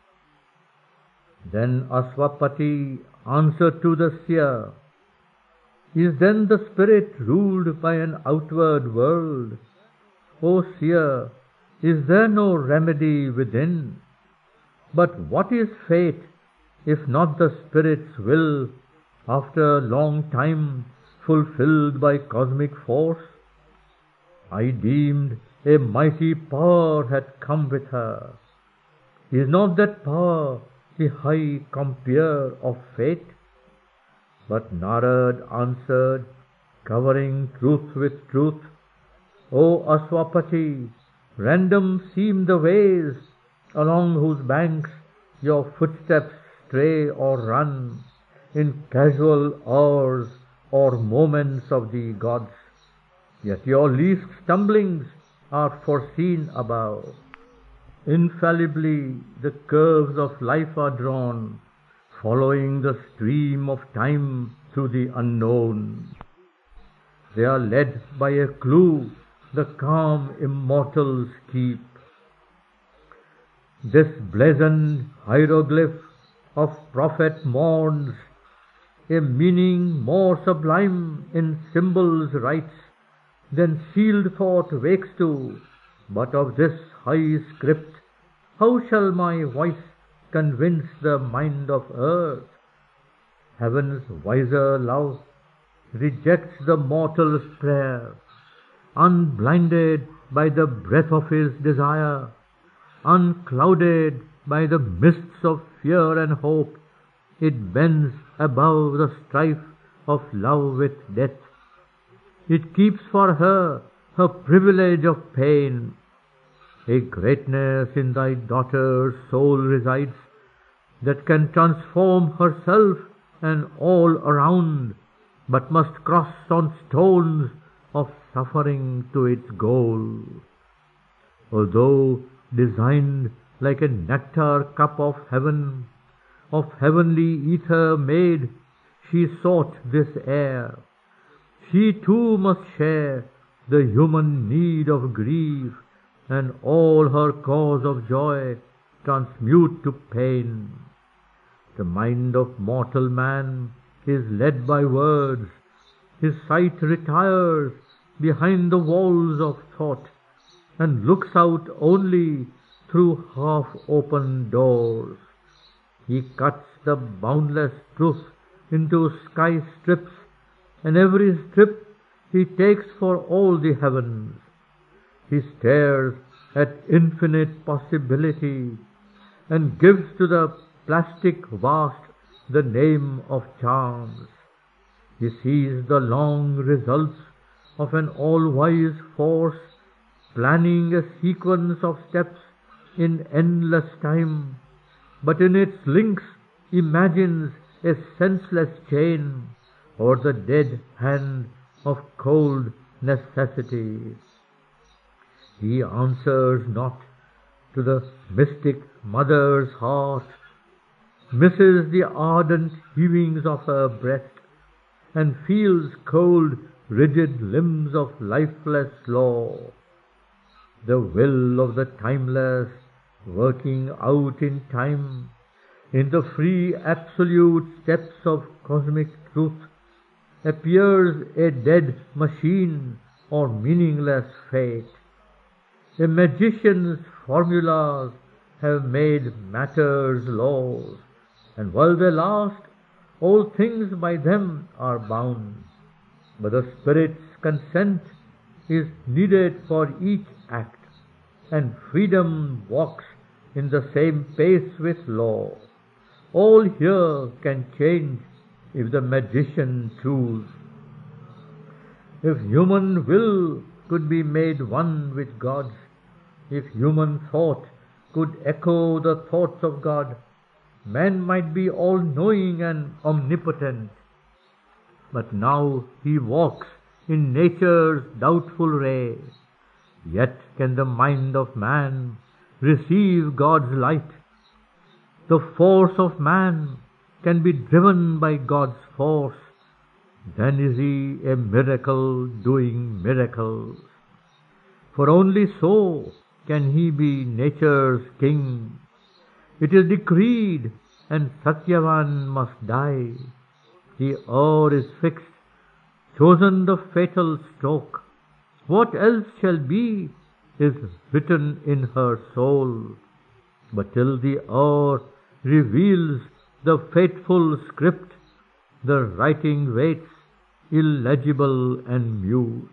Then Aswapati answered to the seer, "Is then the spirit ruled by an outward world? O seer, is there no remedy within? But what is fate, if not the spirit's will, after long time fulfilled by cosmic force? I deemed a mighty power had come with her. Is not that power the high compeer of fate?" But Narad answered, covering truth with truth, "O Aswapati, random seem the ways along whose banks your footsteps stray or run in casual hours or moments of the gods. Yet your least stumblings are foreseen above. Infallibly the curves of life are drawn, following the stream of time through the unknown. They are led by a clue the calm immortals keep. This blazoned hieroglyph of prophet mourns, a meaning more sublime in symbols writes than sealed thought wakes to. But of this high script how shall my voice convince the mind of earth? Heaven's wiser love rejects the mortal's prayer. Unblinded by the breath of his desire, unclouded by the mists of fear and hope, it bends above the strife of love with death. It keeps for her her privilege of pain. A greatness in thy daughter's soul resides that can transform herself and all around, but must cross on stones of suffering to its goal. Although designed like a nectar cup of heaven, of heavenly ether made, she sought this air. She too must share the human need of grief, and all her cause of joy transmute to pain. The mind of mortal man is led by words. His sight retires behind the walls of thought, and looks out only through half-open doors. He cuts the boundless truth into sky strips, and every strip he takes for all the heavens. He stares at infinite possibility, and gives to the plastic vast the name of chance. He sees the long results of an all-wise force, planning a sequence of steps in endless time, but in its links imagines a senseless chain, or the dead hand of cold necessity. He answers not to the mystic mother's heart, misses the ardent heavings of her breast, and feels cold, rigid limbs of lifeless law. The will of the timeless, working out in time, in the free absolute steps of cosmic truth, appears a dead machine or meaningless fate. A magician's formulas have made matter's laws, and while they last, all things by them are bound. But the Spirit's consent is needed for each act, and freedom walks in the same pace with law. All here can change if the magician choose. If human will could be made one with God's, if human thought could echo the thoughts of God, man might be all-knowing and omnipotent. But now he walks in nature's doubtful ray. Yet can the mind of man receive God's light. The force of man can be driven by God's force. Then is he a miracle doing miracles. For only so can he be nature's king. It is decreed, and Satyavan must die. The hour is fixed, chosen the fatal stroke. What else shall be is written in her soul. But till the hour reveals the fateful script, the writing waits, illegible and mute.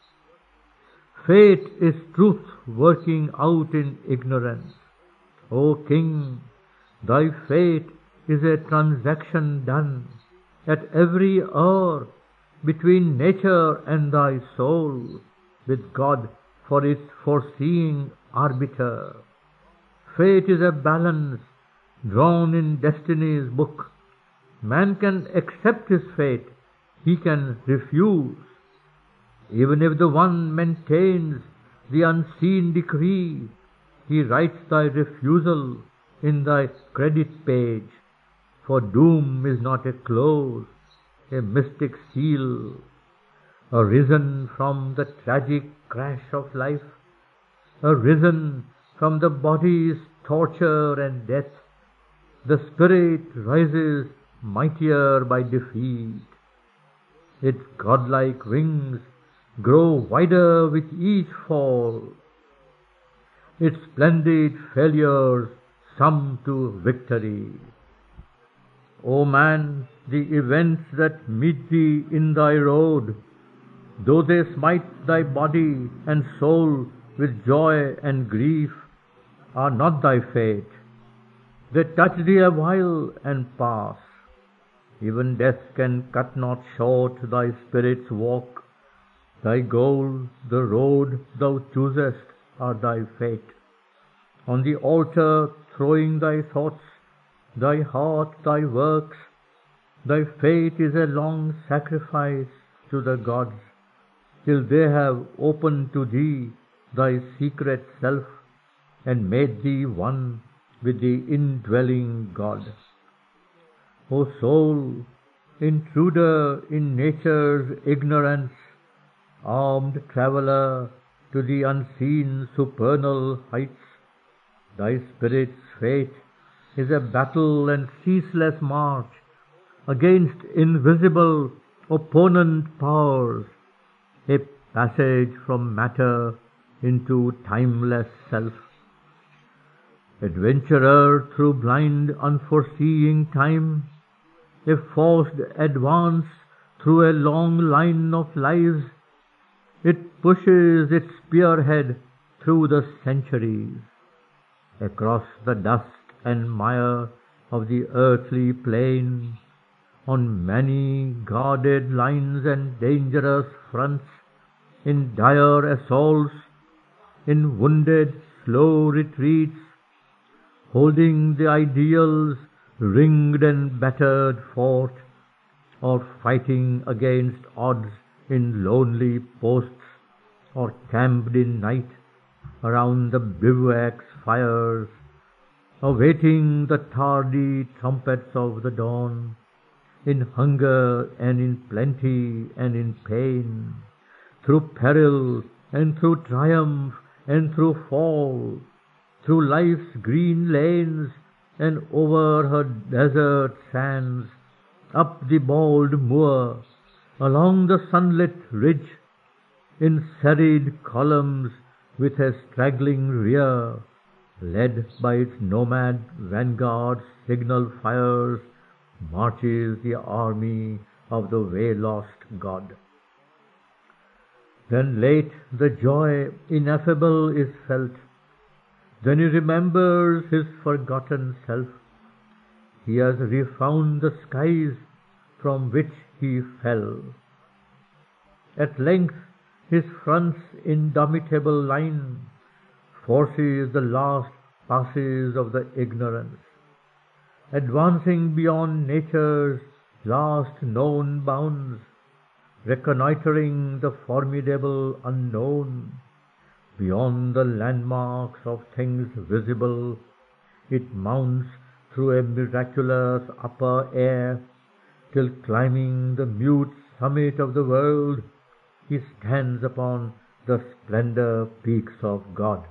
Fate is truth working out in ignorance. O King, thy fate is a transaction done at every hour between nature and thy soul, with God for its foreseeing arbiter. Fate is a balance drawn in destiny's book. Man can accept his fate, he can refuse. Even if the one maintains the unseen decree, he writes thy refusal in thy credit page. For doom is not a close, a mystic seal, arisen from the tragic crash of life, arisen from the body's torture and death. The spirit rises mightier by defeat. Its godlike wings grow wider with each fall. Its splendid failures sum to victory. O man, the events that meet thee in thy road, though they smite thy body and soul with joy and grief, are not thy fate. They touch thee a while and pass. Even death can cut not short thy spirit's walk. Thy goal, the road thou choosest, are thy fate. On the altar throwing thy thoughts, thy heart, thy works, thy fate is a long sacrifice to the gods, till they have opened to thee thy secret self, and made thee one with the indwelling God. O soul, intruder in nature's ignorance, armed traveller to the unseen supernal heights, thy spirit's fate is a battle and ceaseless march against invisible opponent powers, a passage from matter into timeless self. Adventurer through blind unforeseeing time, a forced advance through a long line of lives, it pushes its spearhead through the centuries, across the dust and mire of the earthly plain, on many guarded lines and dangerous fronts, in dire assaults, in wounded slow retreats, holding the ideal's ringed and battered fort, or fighting against odds in lonely posts, or camped in night around the bivouac's fires, awaiting the tardy trumpets of the dawn, in hunger and in plenty and in pain, through peril and through triumph and through fall, through life's green lanes and over her desert sands, up the bald moor, along the sunlit ridge, in serried columns with a straggling rear, led by its nomad vanguard's signal fires, marches the army of the way-lost God. Then late the joy ineffable is felt, then he remembers his forgotten self. He has refound the skies from which he fell. At length his front's indomitable line forces the last passes of the ignorance, advancing beyond nature's last known bounds, reconnoitering the formidable unknown. Beyond the landmarks of things visible, it mounts through a miraculous upper air, till climbing the mute summit of the world, he stands upon the splendor peaks of God.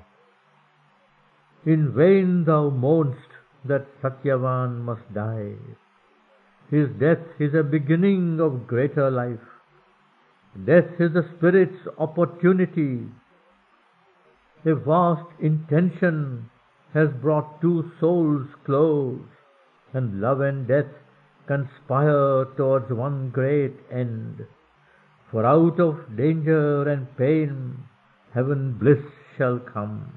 In vain thou mournest that Satyavan must die. His death is a beginning of greater life. Death is the spirit's opportunity. A vast intention has brought two souls close, and love and death conspire towards one great end. For out of danger and pain, heaven bliss shall come.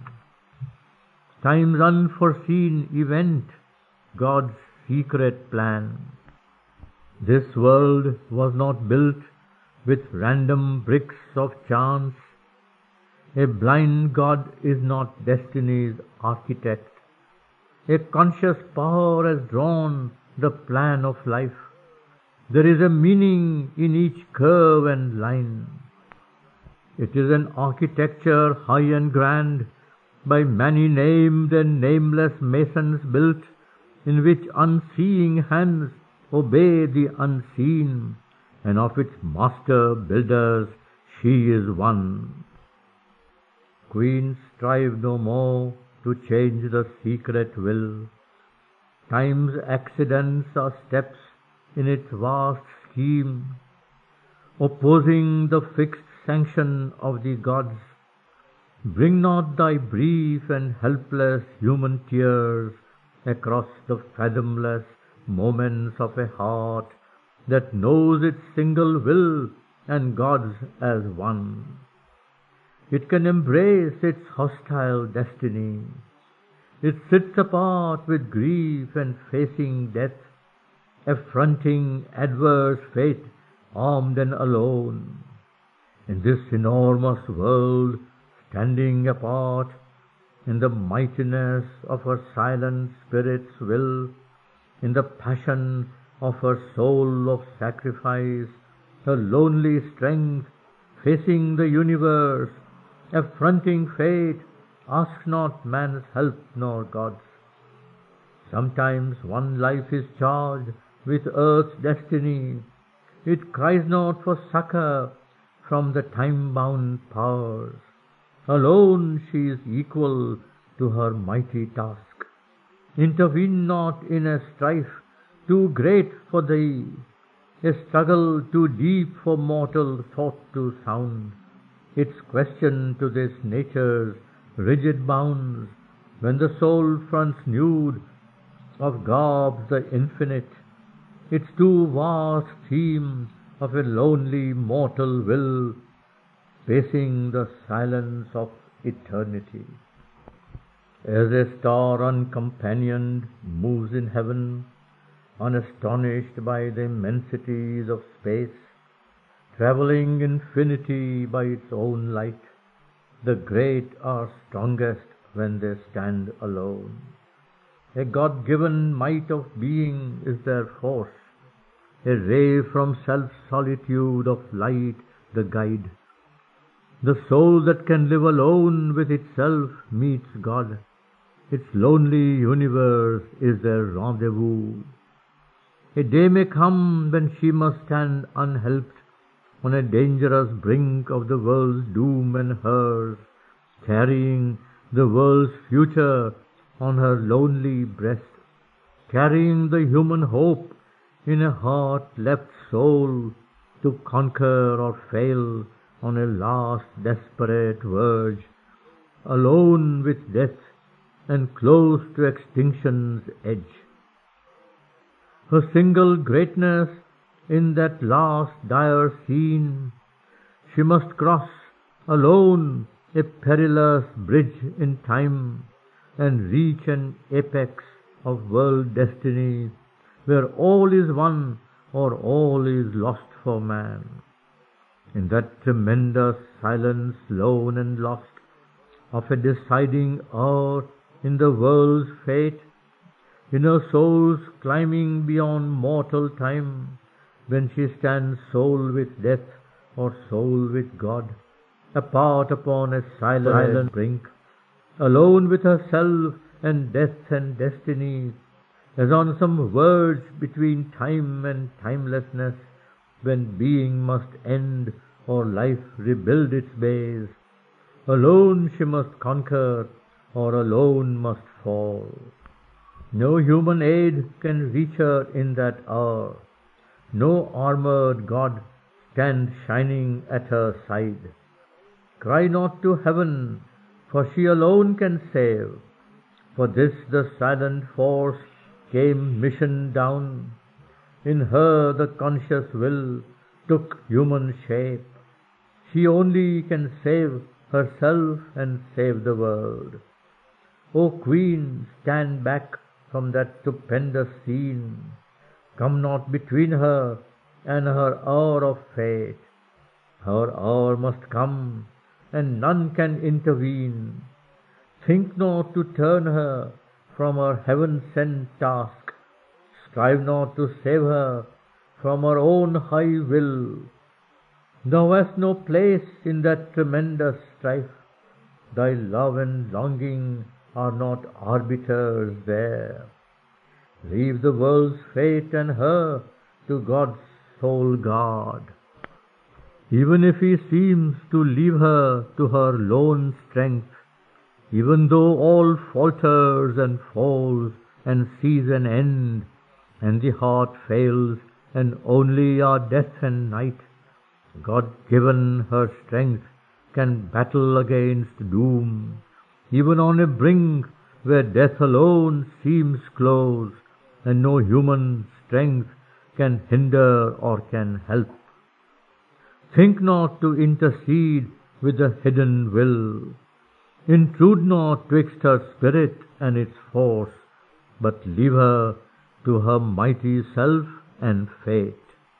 Time's unforeseen event, God's secret plan. This world was not built with random bricks of chance. A blind God is not destiny's architect. A conscious power has drawn the plan of life. There is a meaning in each curve and line. It is an architecture high and grand, by many named and nameless masons built, in which unseeing hands obey the unseen, and of its master builders she is one. Queens strive no more to change the secret will. Time's accidents are steps in its vast scheme, opposing the fixed sanction of the gods. Bring not thy brief and helpless human tears across the fathomless moments of a heart that knows its single will and God's as one. It can embrace its hostile destiny. It sits apart with grief and facing death, affronting adverse fate, armed and alone. In this enormous world, standing apart, in the mightiness of her silent spirit's will, in the passion of her soul of sacrifice, her lonely strength, facing the universe, affronting fate, asks not man's help nor God's. Sometimes one life is charged with earth's destiny. It cries not for succor from the time-bound powers. Alone she is equal to her mighty task. Intervene not in a strife too great for thee, a struggle too deep for mortal thought to sound. Its question to this nature's rigid bounds, when the soul fronts nude of garbs the infinite, its too vast theme of a lonely mortal will, pacing the silence of eternity. As a star uncompanioned moves in heaven, unastonished by the immensities of space, travelling infinity by its own light, the great are strongest when they stand alone. A God-given might of being is their force, a ray from self-solitude of light the guide. The soul that can live alone with itself meets God. Its lonely universe is their rendezvous. A day may come when she must stand unhelped on a dangerous brink of the world's doom and hers, carrying the world's future on her lonely breast, carrying the human hope in a heart left sole to conquer or fail on a last desperate verge, alone with death and close to extinction's edge. Her single greatness in that last dire scene, she must cross alone a perilous bridge in time and reach an apex of world destiny where all is won or all is lost for man. In that tremendous silence, lone and lost, of a deciding hour in the world's fate, in her soul's climbing beyond mortal time, when she stands soul with death or soul with God, apart upon a silent brink, alone with herself and death and destiny, as on some verge between time and timelessness, when being must end or life rebuild its base, alone she must conquer or alone must fall. No human aid can reach her in that hour. No armored God stands shining at her side. Cry not to heaven, for she alone can save. For this the silent force came mission down. In her the conscious will took human shape. She only can save herself and save the world. O Queen, stand back from that stupendous scene. Come not between her and her hour of fate. Her hour must come, and none can intervene. Think not to turn her from her heaven-sent task. Strive not to save her from her own high will. Thou hast no place in that tremendous strife. Thy love and longing are not arbiters there. Leave the world's fate and her to God's sole guard. Even if he seems to leave her to her lone strength, even though all falters and falls and sees an end, and the heart fails and only are death and night, God given her strength can battle against doom, even on a brink where death alone seems close, and no human strength can hinder or can help. Think not to intercede with the hidden will. Intrude not twixt her spirit and its force, but leave her to her mighty self and fate.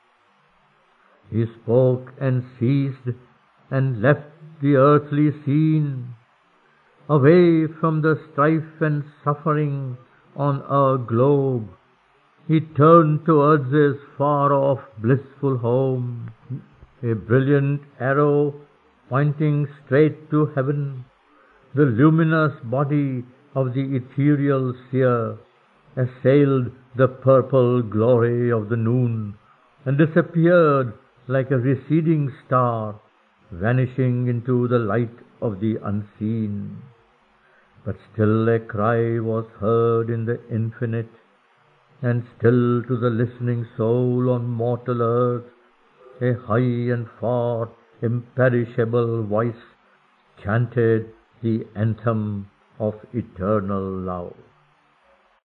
He spoke and ceased and left the earthly scene, away from the strife and suffering on our globe. He turned towards his far-off blissful home, a brilliant arrow pointing straight to heaven. The luminous body of the ethereal seer assailed the purple glory of the noon and disappeared like a receding star, vanishing into the light of the unseen. But still a cry was heard in the infinite, and still to the listening soul on mortal earth a high and far imperishable voice chanted the anthem of eternal love.